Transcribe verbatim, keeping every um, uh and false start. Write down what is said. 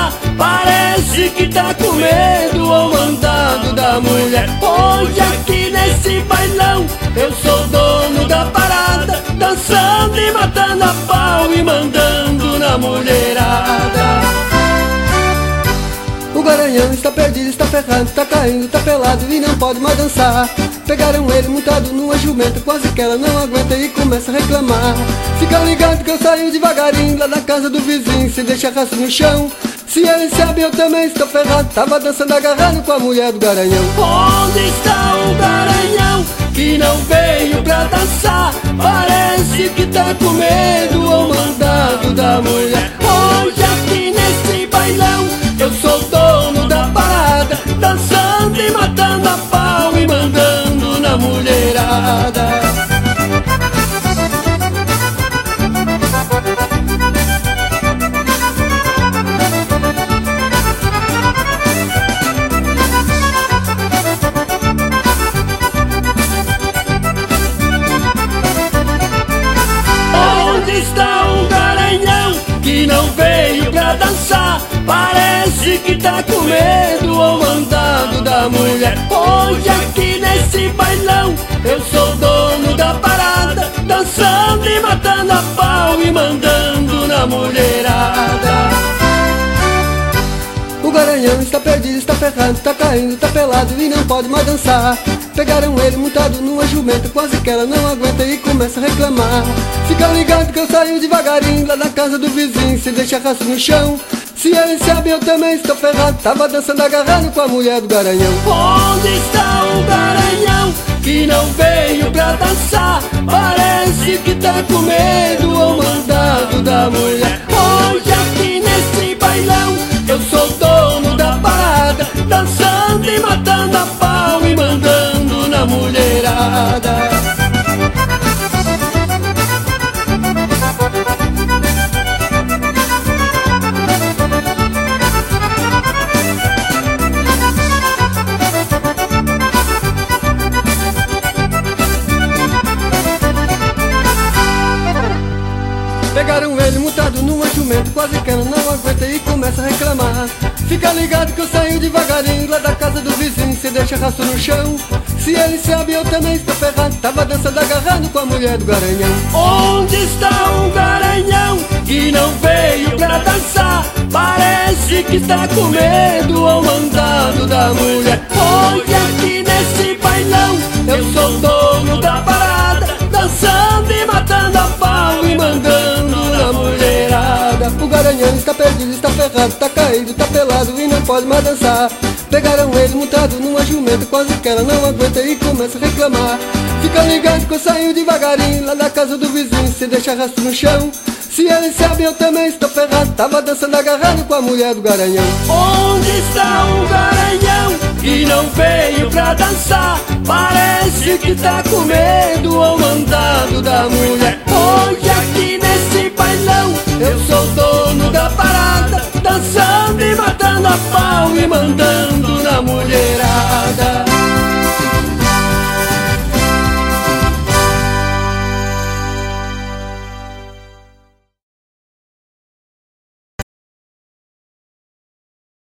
dançar, parece que tá com medo ou mandado da mulher. Hoje aqui nesse bailão eu sou dono da parada, dançando e matando a pau e mandando na mulherada. O Garanhão está perdido, está ferrado, está caindo, está pelado e não pode mais dançar. Pegaram ele montado numa jumenta, quase que ela não aguenta e começa a reclamar. Fica ligado que eu saio devagarinho lá da casa do vizinho, se deixa rastro no chão. Se ele sabe eu também estou ferrado, tava dançando agarrado com a mulher do Garanhão. Onde está o Garanhão que não veio pra dançar? Parece que tá com medo ou mandado da mulher. Hoje aqui nesse bailão eu sou dono da parada, dançando e matando a pau e mandando na mulherada. Onde está o Garanhão que não veio pra dançar? Parece que tá com medo ou mandado da mulher. Hoje aqui nesse bailão eu sou dono da parada, dançando e matando a pau e mandando na mulherada. O Garanhão está perdido, está ferrado, está caindo, está pelado e não pode mais dançar. Pegaram ele montado numa jumenta, quase que ela não aguenta e começa a reclamar. Fica ligado que eu saio devagarinho lá da casa do vizinho, se deixa rastro no chão. Se ele sabe eu também estou ferrado, tava dançando agarrado com a mulher do Garanhão. Onde está o Garanhão que não veio pra dançar? Parece que tá com medo ou mandado da mulher. Hoje aqui nesse bailão eu sou dono da parada, dançando e matando a pau e mandando na mulherada. Pegaram ele montado numa jumenta, quase que ela não aguenta e começa a reclamar. Fica ligado que eu saio devagarinho lá da casa do vizinho, se deixa rastro no chão. Se ele sabe eu também estou ferrado, tava dançando agarrado com a mulher do Garanhão. Onde está o Garanhão que não veio pra dançar? Parece que tá com medo ou mandado da mulher. Hoje aqui nesse bailão eu sou dono da parada, dançando e matando a pau e mandando na mulherada. O Garanhão está perdido, está ferrado, está caído, está pelado e não pode mais dançar. Pegaram ele montado numa jumenta, quase que ela não aguenta e começa a reclamar. Fica ligado que eu saio devagarinho lá da casa do vizinho, se deixa rastro no chão. Se ele sabe eu também estou ferrado, tava dançando agarrado com a mulher do Garanhão. Onde está o Garanhão que não veio pra dançar? Parece que tá com medo ou mandado